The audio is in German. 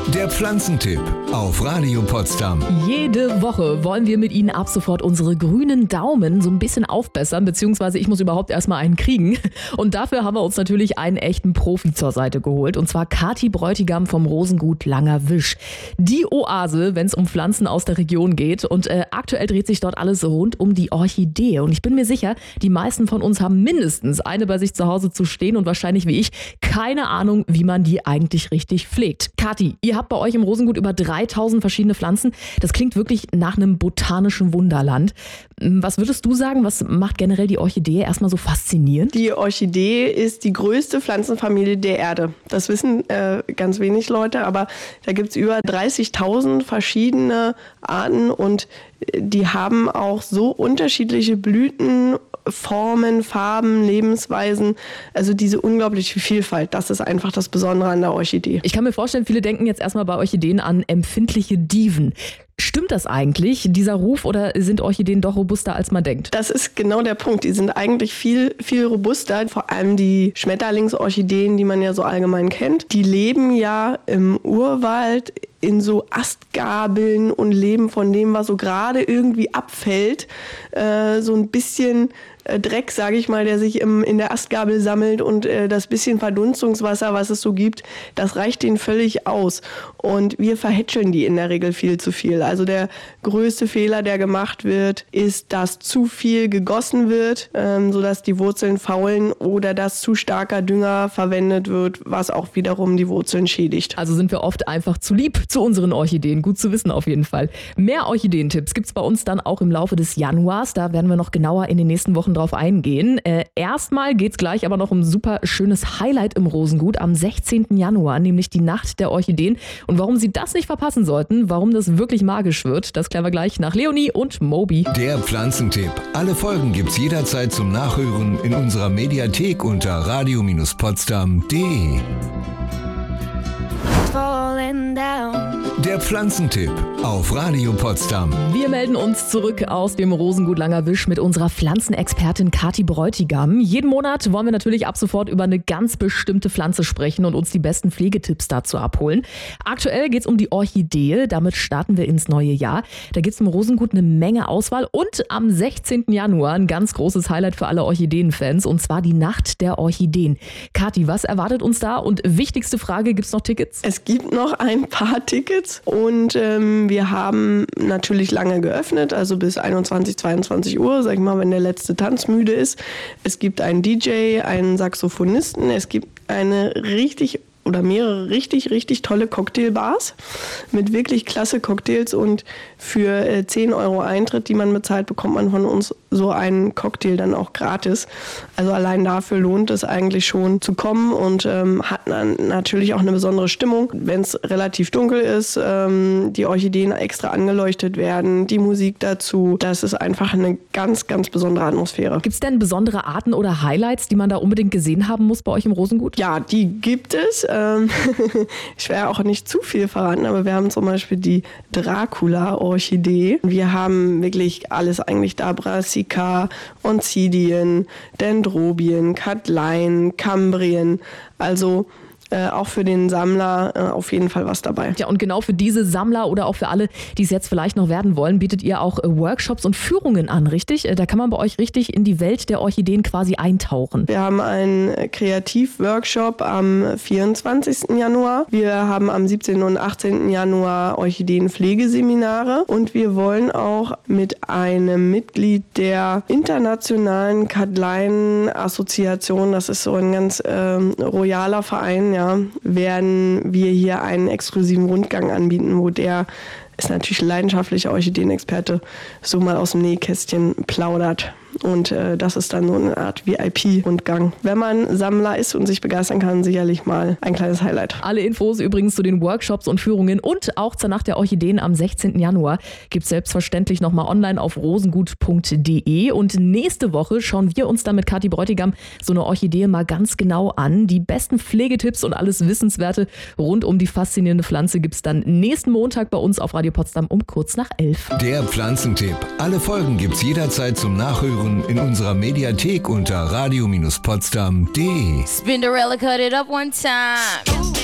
Der Pflanzentipp auf Radio Potsdam. Jede Woche wollen wir mit Ihnen ab sofort unsere grünen Daumen so ein bisschen aufbessern, beziehungsweise ich muss überhaupt erstmal einen kriegen. Und dafür haben wir uns natürlich einen echten Profi zur Seite geholt, und zwar Kathi Bräutigam vom Rosengut Langerwisch. Die Oase, wenn es um Pflanzen aus der Region geht, und aktuell dreht sich dort alles rund um die Orchidee. Und ich bin mir sicher, die meisten von uns haben mindestens eine bei sich zu Hause zu stehen und wahrscheinlich wie ich keine Ahnung, wie man die eigentlich richtig pflegt. Kathi, ihr habt bei euch im Rosengut über 3000 verschiedene Pflanzen. Das klingt wirklich nach einem botanischen Wunderland. Was würdest du sagen, was macht generell die Orchidee erstmal so faszinierend? Die Orchidee ist die größte Pflanzenfamilie der Erde. Das wissen ganz wenig Leute, aber da gibt es über 30.000 verschiedene Arten und die haben auch so unterschiedliche Blüten, Formen, Farben, Lebensweisen, also diese unglaubliche Vielfalt, das ist einfach das Besondere an der Orchidee. Ich kann mir vorstellen, viele denken jetzt erstmal bei Orchideen an empfindliche Diven. Stimmt das eigentlich, dieser Ruf, oder sind Orchideen doch robuster, als man denkt? Das ist genau der Punkt. Die sind eigentlich viel robuster. Vor allem die Schmetterlingsorchideen, die man ja so allgemein kennt, die leben ja im Urwald in so Astgabeln und leben von dem, was so gerade irgendwie abfällt. So ein bisschen Dreck, sage ich mal, der sich in der Astgabel sammelt, und das bisschen Verdunstungswasser, was es so gibt, das reicht denen völlig aus. Und wir verhätscheln die in der Regel viel zu viel. Also der größte Fehler, der gemacht wird, ist, dass zu viel gegossen wird, sodass die Wurzeln faulen, oder dass zu starker Dünger verwendet wird, was auch wiederum die Wurzeln schädigt. Also sind wir oft einfach zu lieb zu unseren Orchideen. Gut zu wissen auf jeden Fall. Mehr Orchideentipps gibt's bei uns dann auch im Laufe des Januars. Da werden wir noch genauer in den nächsten Wochen drauf eingehen. Erstmal geht's gleich aber noch um ein super schönes Highlight im Rosengut am 16. Januar, nämlich die Nacht der Orchideen. Und warum Sie das nicht verpassen sollten, warum das wirklich magisch wird, das klären wir gleich nach Leonie und Moby. Der Pflanzentipp. Alle Folgen gibt's jederzeit zum Nachhören in unserer Mediathek unter radio-potsdam.de. Der Pflanzentipp auf Radio Potsdam. Wir melden uns zurück aus dem Rosengut Langerwisch mit unserer Pflanzenexpertin Kathi Bräutigam. Jeden Monat wollen wir natürlich ab sofort über eine ganz bestimmte Pflanze sprechen und uns die besten Pflegetipps dazu abholen. Aktuell geht es um die Orchidee, damit starten wir ins neue Jahr. Da gibt es im Rosengut eine Menge Auswahl und am 16. Januar ein ganz großes Highlight für alle Orchideenfans, und zwar die Nacht der Orchideen. Kathi, was erwartet uns da, und wichtigste Frage, gibt es noch Tickets? Es gibt noch ein paar Tickets, und wir haben natürlich lange geöffnet, also bis 21, 22 Uhr, sag ich mal, wenn der letzte Tanz müde ist. Es gibt einen DJ, einen Saxophonisten, es gibt mehrere richtig tolle Cocktailbars mit wirklich klasse Cocktails, und für 10 Euro Eintritt, die man bezahlt, bekommt man von uns so einen Cocktail dann auch gratis. Also allein dafür lohnt es eigentlich schon zu kommen, und hat natürlich auch eine besondere Stimmung, wenn es relativ dunkel ist, die Orchideen extra angeleuchtet werden, die Musik dazu. Das ist einfach eine ganz besondere Atmosphäre. Gibt es denn besondere Arten oder Highlights, die man da unbedingt gesehen haben muss bei euch im Rosengut? Ja, die gibt es. Ich werde auch nicht zu viel verraten, aber wir haben zum Beispiel die Dracula-Orchidee. Wir haben wirklich alles eigentlich da. Brassica, Oncidium, Dendrobien, Katleien, Kambrien. Also auch für den Sammler auf jeden Fall was dabei. Ja, und genau für diese Sammler oder auch für alle, die es jetzt vielleicht noch werden wollen, bietet ihr auch Workshops und Führungen an, richtig? Da kann man bei euch richtig in die Welt der Orchideen quasi eintauchen. Wir haben einen Kreativworkshop am 24. Januar. Wir haben am 17. und 18. Januar Orchideenpflegeseminare, und wir wollen auch mit einem Mitglied der internationalen Katleien-Assoziation, das ist so ein ganz royaler Verein, werden wir hier einen exklusiven Rundgang anbieten, wo der ist natürlich leidenschaftlicher Orchideenexperte, so mal aus dem Nähkästchen plaudert. Und das ist dann so eine Art VIP-Rundgang. Wenn man Sammler ist und sich begeistern kann, sicherlich mal ein kleines Highlight. Alle Infos übrigens zu den Workshops und Führungen und auch zur Nacht der Orchideen am 16. Januar gibt es selbstverständlich nochmal online auf rosengut.de. Und nächste Woche schauen wir uns dann mit Kathi Bräutigam so eine Orchidee mal ganz genau an. Die besten Pflegetipps und alles Wissenswerte rund um die faszinierende Pflanze gibt es dann nächsten Montag bei uns auf Radio Potsdam um kurz nach 11. Der Pflanzentipp. Alle Folgen gibt's jederzeit zum Nachhören in unserer Mediathek unter radio-potsdam.de. Spinderella cut it up one time.